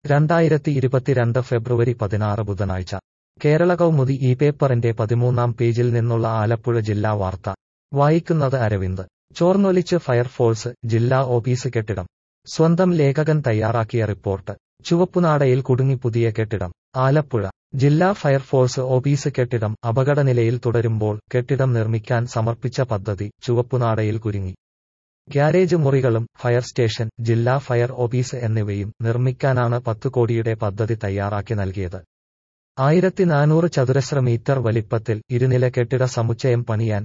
2022 ഫെബ്രുവരി 16 ബുധനാഴ്ച കേരള കൗമുദി ഈ പേപ്പറിന്റെ 13-ാം പേജിൽ നിന്നുള്ള ആലപ്പുഴ ജില്ലാ വാർത്ത വായിക്കുന്നത് അരവിന്ദ്. ചോർന്നൊലിച്ച് ഫയർഫോഴ്സ് ജില്ലാ ഓഫീസ് കെട്ടിടം. സ്വന്തം ലേഖകൻ തയ്യാറാക്കിയ റിപ്പോർട്ട്. ചുവപ്പുനാടയിൽ കുടുങ്ങി പുതിയ കെട്ടിടം. ആലപ്പുഴ ജില്ലാ ഫയർഫോഴ്സ് ഓഫീസ് കെട്ടിടം അപകടനിലയിൽ തുടരുമ്പോൾ കെട്ടിടം നിർമ്മിക്കാൻ സമർപ്പിച്ച പദ്ധതി ചുവപ്പുനാടയിൽ കുരുങ്ങി. ഗ്യാരേജ് മുറികളും ഫയർ സ്റ്റേഷൻ, ജില്ലാ ഫയർ ഓഫീസ് എന്നിവയും നിർമ്മിക്കാനാണ് 10 കോടിയുടെ പദ്ധതി തയ്യാറാക്കി നൽകിയത്. 1400 ചതുരശ്ര മീറ്റർ വലിപ്പത്തിൽ ഇരുനില കെട്ടിട സമുച്ചയം പണിയാൻ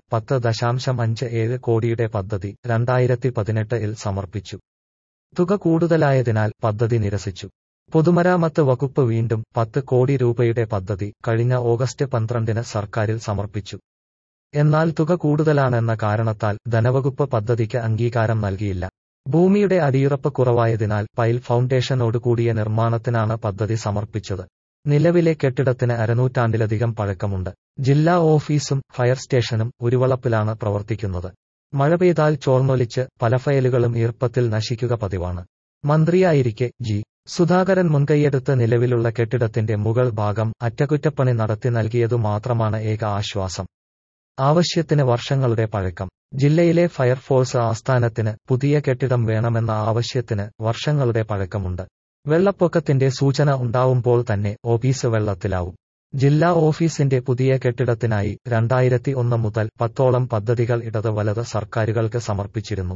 10.57 കോടിയുടെ പദ്ധതി 2018-ൽ സമർപ്പിച്ചു. തുക കൂടുതലായതിനാൽ പദ്ധതി നിരസിച്ചു. പൊതുമരാമത്ത് വകുപ്പ് വീണ്ടും 10 കോടി രൂപയുടെ പദ്ധതി കഴിഞ്ഞ ഓഗസ്റ്റ് 12-ന് സർക്കാരിൽ സമർപ്പിച്ചു. എന്നാൽ തുക കൂടുതലാണെന്ന കാരണത്താൽ ധനവകുപ്പ് പദ്ധതിക്ക് അംഗീകാരം നൽകിയില്ല. ഭൂമിയുടെ അടിയുറപ്പ് കുറവായതിനാൽ പൈൽ ഫൗണ്ടേഷനോടുകൂടിയ നിർമ്മാണത്തിനാണ് പദ്ധതി സമർപ്പിച്ചത്. നിലവിലെ കെട്ടിടത്തിന് അരനൂറ്റാണ്ടിലധികം പഴക്കമുണ്ട്. ജില്ലാ ഓഫീസും ഫയർ സ്റ്റേഷനും ഉരുവളപ്പിലാണ് പ്രവർത്തിക്കുന്നത്. മഴ പെയ്താൽ ചോർന്നൊലിച്ച് പല ഫയലുകളും ഈർപ്പത്തിൽ നശിക്കുക പതിവാണ്. മന്ത്രിയായിരിക്കെ ജി. സുധാകരൻ മുൻകൈയെടുത്ത് നിലവിലുള്ള കെട്ടിടത്തിന്റെ മുകൾ ഭാഗം അറ്റകുറ്റപ്പണി നടത്തി നൽകിയതു മാത്രമാണ് ഏക ആശ്വാസം. ആവശ്യത്തിന് വർഷങ്ങളുടെ പഴക്കം. ജില്ലയിലെ ഫയർഫോഴ്സ് ആസ്ഥാനത്തിന് പുതിയ കെട്ടിടം വേണമെന്ന ആവശ്യത്തിന് വർഷങ്ങളുടെ പഴക്കമുണ്ട്. വെള്ളപ്പൊക്കത്തിന്റെ സൂചന ഉണ്ടാവുമ്പോൾ തന്നെ ഓഫീസ് വെള്ളത്തിലാവും. ജില്ലാ ഓഫീസിന്റെ പുതിയ കെട്ടിടത്തിനായി 2001 മുതൽ 10ഓളം പദ്ധതികൾ ഇടത് വലത് സർക്കാരുകൾക്ക് സമർപ്പിച്ചിരുന്നു.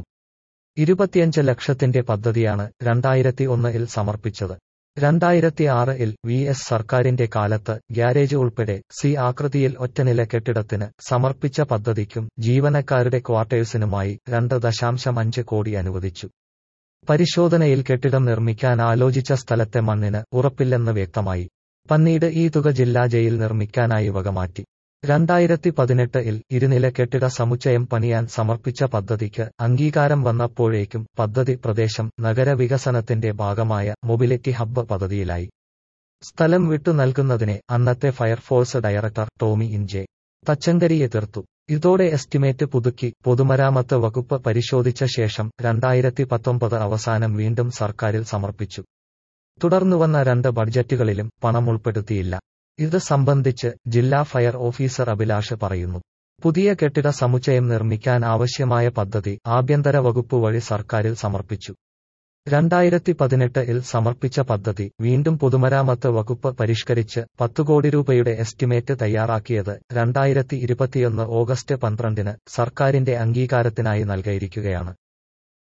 25 ലക്ഷത്തിന്റെ പദ്ധതിയാണ് 2001-ൽ സമർപ്പിച്ചത്. 2006-ൽ VS സർക്കാരിന്റെ കാലത്ത് ഗ്യാരേജ് ഉൾപ്പെടെ സി ആകൃതിയിൽ ഒറ്റനില കെട്ടിടത്തിന് സമർപ്പിച്ച പദ്ധതിക്കും ജീവനക്കാരുടെ ക്വാർട്ടേഴ്സിനുമായി 2.5 കോടി അനുവദിച്ചു. പരിശോധനയിൽ കെട്ടിടം നിർമ്മിക്കാൻ ആലോചിച്ച സ്ഥലത്തെ മണ്ണിന് ഉറപ്പില്ലെന്ന് വ്യക്തമായി. പിന്നീട് ഈ തുക ജില്ലാ ജയിൽ നിർമ്മിക്കാനായി വകമാറ്റി. 2018-ൽ ഇരുനില കെട്ടിട സമുച്ചയം പണിയാൻ സമർപ്പിച്ച പദ്ധതിക്ക് അംഗീകാരം വന്നപ്പോഴേക്കും പദ്ധതി പ്രദേശം നഗരവികസനത്തിന്റെ ഭാഗമായ മൊബിലിറ്റി ഹബ്ബ് പദ്ധതിയിലായി. സ്ഥലം വിട്ടു നൽകുന്നതിനെ അന്നത്തെ fire force director Tomin J. Thachankary എതിർത്തു. ഇതോടെ എസ്റ്റിമേറ്റ് പുതുക്കി പൊതുമരാമത്ത് വകുപ്പ് പരിശോധിച്ച ശേഷം 2019 അവസാനം വീണ്ടും സർക്കാരിൽ സമർപ്പിച്ചു. തുടർന്നുവന്ന 2 ബഡ്ജറ്റുകളിലും പണം ഉൾപ്പെടുത്തിയില്ല. ഇത് സംബന്ധിച്ച് ജില്ലാ ഫയർ ഓഫീസർ അഭിലാഷ് പറയുന്നു. പുതിയ കെട്ടിട സമുച്ചയം നിർമ്മിക്കാൻ ആവശ്യമായ പദ്ധതി ആഭ്യന്തര വകുപ്പ് വഴി സർക്കാരിൽ സമർപ്പിച്ചു. 2018-ൽ സമർപ്പിച്ച പദ്ധതി വീണ്ടും പൊതുമരാമത്ത് വകുപ്പ് പരിഷ്കരിച്ച് 10 കോടി രൂപയുടെ എസ്റ്റിമേറ്റ് തയ്യാറാക്കിയത് 2021 ഓഗസ്റ്റ് 12-ന് സർക്കാരിന്റെ അംഗീകാരത്തിനായി നൽകിയിരിക്കുകയാണ്.